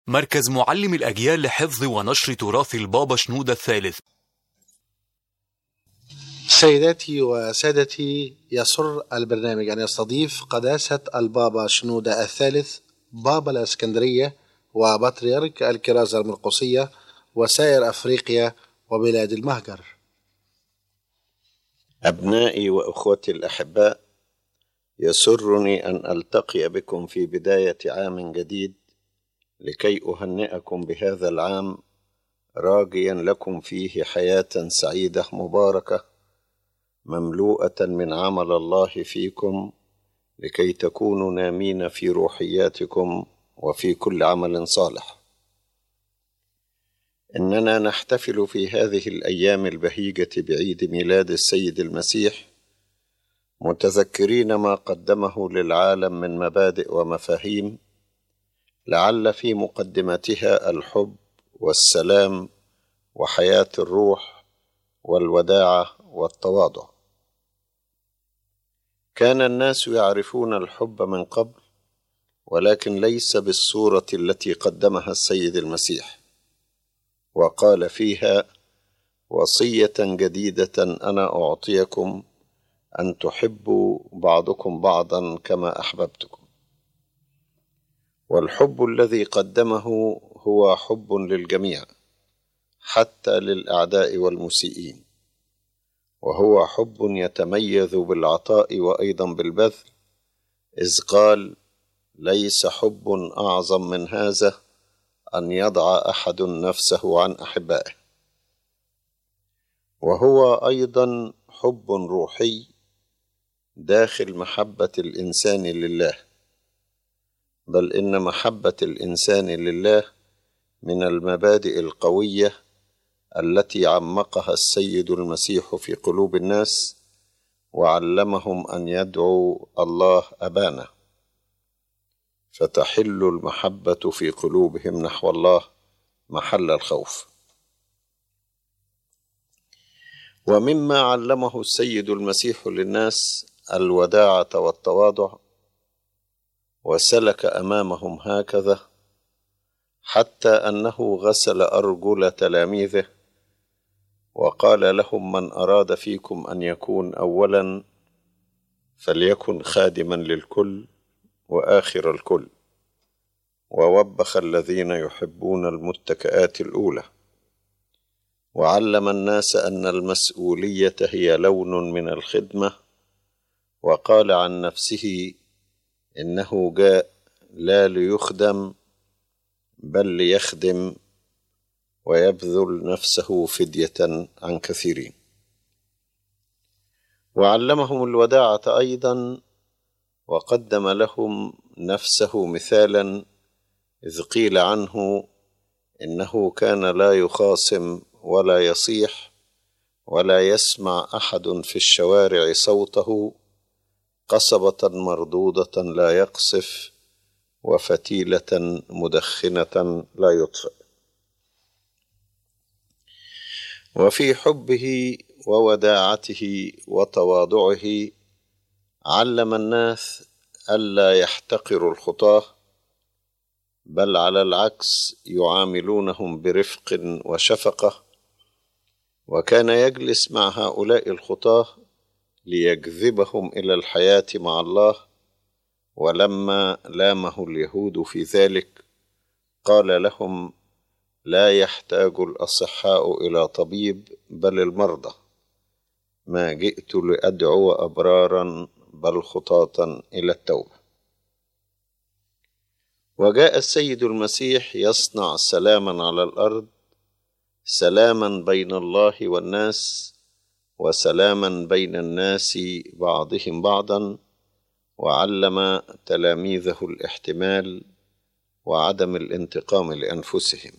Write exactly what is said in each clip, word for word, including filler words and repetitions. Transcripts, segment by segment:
مركز معلم الأجيال لحفظ ونشر تراث البابا شنودة الثالث. سيداتي وسادتي، يسر البرنامج أن يستضيف قداسة البابا شنودة الثالث بابا الإسكندرية وبطريرك الكرازة المرقسية وسائر أفريقيا وبلاد المهجر. أبنائي وأخوتي الأحباء، يسرني أن ألتقي بكم في بداية عام جديد لكي أهنئكم بهذا العام، راجيا لكم فيه حياة سعيدة مباركة مملوءة من عمل الله فيكم، لكي تكونوا نامين في روحياتكم وفي كل عمل صالح. إننا نحتفل في هذه الأيام البهيجة بعيد ميلاد السيد المسيح، متذكرين ما قدمه للعالم من مبادئ ومفاهيم، لعل في مقدمتها الحب والسلام وحياة الروح والوداعة والتواضع. كان الناس يعرفون الحب من قبل، ولكن ليس بالصورة التي قدمها السيد المسيح، وقال فيها: وصية جديدة أنا أعطيكم، أن تحبوا بعضكم بعضا كما أحببتكم. والحب الذي قدمه هو حب للجميع، حتى للأعداء والمسيئين، وهو حب يتميز بالعطاء وأيضا بالبذل، إذ قال: ليس حب أعظم من هذا أن يضع أحد نفسه عن أحبائه. وهو أيضا حب روحي داخل محبة الإنسان لله، بل إن محبة الإنسان لله من المبادئ القوية التي عمقها السيد المسيح في قلوب الناس، وعلمهم أن يدعوا الله أبانا، فتحل المحبة في قلوبهم نحو الله محل الخوف. ومما علمه السيد المسيح للناس الوداعة والتواضع، وسلك أمامهم هكذا، حتى أنه غسل أرجل تلاميذه وقال لهم: من أراد فيكم أن يكون أولا فليكن خادما للكل وآخر الكل. ووبخ الذين يحبون المتكئات الأولى، وعلم الناس أن المسؤولية هي لون من الخدمة، وقال عن نفسه إنه جاء لا ليخدم بل ليخدم ويبذل نفسه فدية عن كثيرين. وعلمهم الوداعة أيضا، وقدم لهم نفسه مثالا، إذ قيل عنه إنه كان لا يخاصم ولا يصيح، ولا يسمع أحد في الشوارع صوته، قصبة مردودة لا يقصف، وفتيلة مدخنة لا يطفئ. وفي حبه ووداعته وتواضعه علم الناس ألا يحتقروا الخطاة، بل على العكس يعاملونهم برفق وشفقة. وكان يجلس مع هؤلاء الخطاة ليجذبهم إلى الحياة مع الله. ولما لامه اليهود في ذلك قال لهم: لا يحتاج الأصحاء إلى طبيب بل المرضى، ما جئت لأدعو أبرارا بل خطاة إلى التوبة. وجاء السيد المسيح يصنع سلاما على الأرض، سلاما بين الله والناس، وسلاما بين الناس بعضهم بعضا، وعلم تلاميذه الاحتمال وعدم الانتقام لأنفسهم.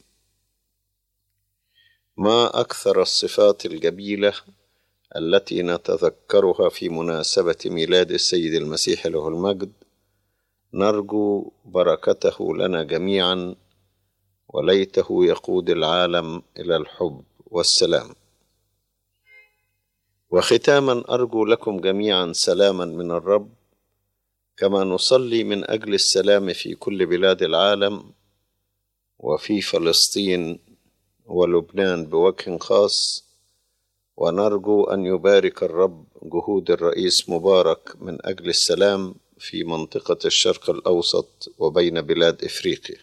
ما أكثر الصفات الجميلة التي نتذكرها في مناسبة ميلاد السيد المسيح له المجد. نرجو بركته لنا جميعا، وليته يقود العالم إلى الحب والسلام. وختاما أرجو لكم جميعا سلاما من الرب، كما نصلي من أجل السلام في كل بلاد العالم، وفي فلسطين ولبنان بوجه خاص، ونرجو أن يبارك الرب جهود الرئيس مبارك من أجل السلام في منطقة الشرق الأوسط وبين بلاد إفريقيا.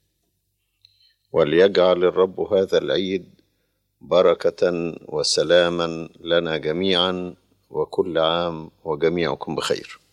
وليجعل الرب هذا العيد بركة وسلاما لنا جميعا، وكل عام وجميعكم بخير.